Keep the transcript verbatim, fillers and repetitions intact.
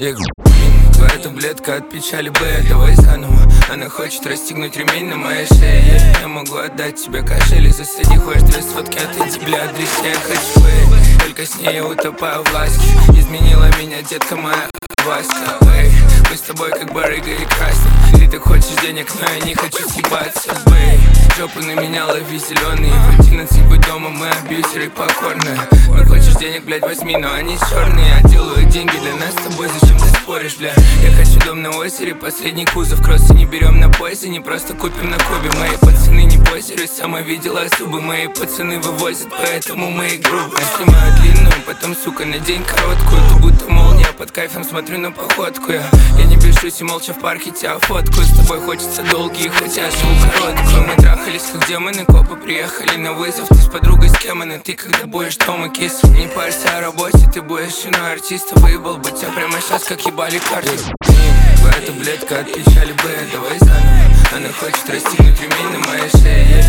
Я говорю, твоя таблетка от печали Б, давай заново. Она хочет расстегнуть ремень на моей шее. Я могу отдать тебе кошель и засади. Хочешь две сотки, отойди, бля, адресе. Я хочу Б, только с ней я утопаю в ласке. Изменила меня детка моя Васька. Эй, мы с тобой как барыга и красный. Ты так хочешь денег, но я не хочу съебаться. Бэй, жопу на меня лови зеленый. В одиннадцать будь дома, мы абьюзеры покорные. Ну хочешь денег, блядь, возьми, но они черные. Я делаю деньги для нас с тобой, зачем ты споришь, бля? Я хочу дом на озере, последний кузов. Кроссы не берем на поясе, не просто купим на Кубе. Мои пацаны не позируют, сама видела зубы. Мои пацаны вывозят, поэтому мои грубые. Я снимаю длинную, потом, сука, надень короткую. Ты будто молния, под кайфом смотрю на походку. Я, я не бешусь и молча в парке тебя фоткаю. С тобой хочется долгие, хотя живу короткую. Мы трахались как демоны, копы приехали на вызов. Ты с подругой, с кем она? Ты когда будешь дома, кис? Не парься о работе, ты будешь женой артиста. Выебал бы тебя прямо сейчас, как ебали карты. Твоя таблетка от печали Б, давай заново. Она хочет расстегнуть ремень на моей шее.